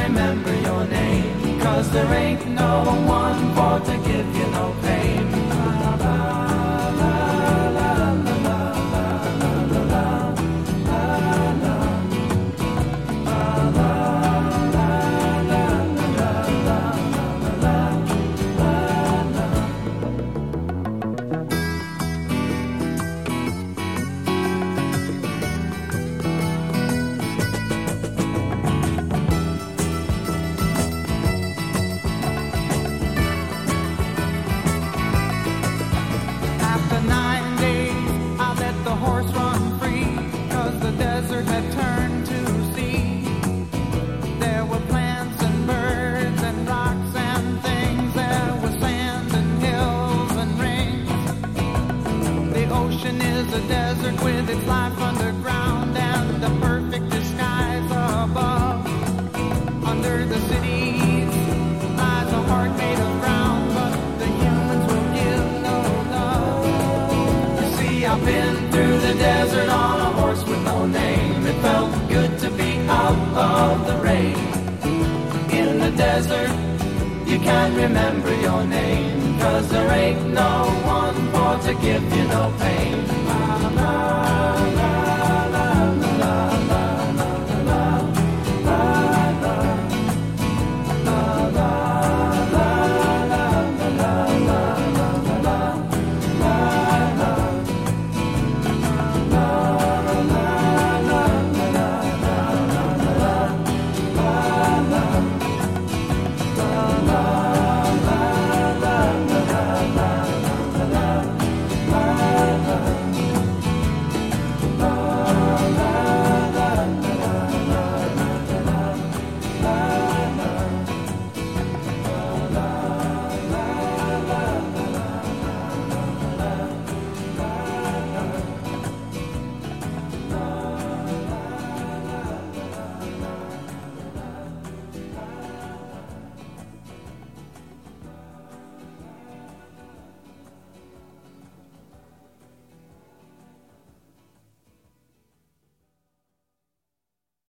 remember your name, 'cause there ain't no one for to give you no pain. With its life underground and the perfect disguise above. Under the cities lies a heart made of ground, but the humans will give no love. You see, I've been through the desert on a horse with no name. It felt good to be out of the rain. In the desert, you can't remember your name, 'cause there ain't no one for to give you no pain. La, la, la.